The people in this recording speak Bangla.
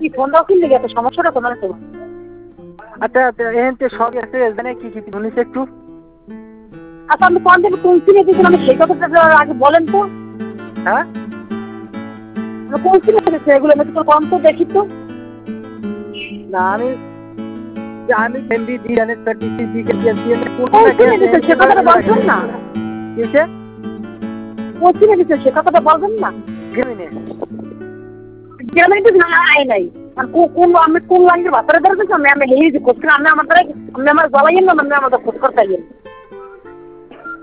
কি ফোন দাও কি লেগে এত সমস্যাটা কোথায় তোমার? আচ্ছা এতে সব আছে জানে কি কি শুনিস একটু। আচ্ছা আপনি কোন থেকে কোন সিনে দিয়েছেন আমি সেই কথাটা আগে বলেন তো। হ্যাঁ কোন সিনে দিয়েছে এগুলো আমি তো কম তো দেখি তো। না আমি হিন্দি জি জানি দিছি দিকে দিয়েছি কোন সিনে দিয়েছেন সে কথাটা বলছেন না। কিসে কোন সিনে দিয়েছেন সে কথাটা বলবেন না। গেমিনে গেমিনে তো না নাই আর কোন আমি কোন লাইনের বাতারে ধরেছেন আমি হেই যে কোশ্চেন আমি আমার দ্বারা আমি আমার গলাইয়েন না আমি আমাদের খোঁজ করতে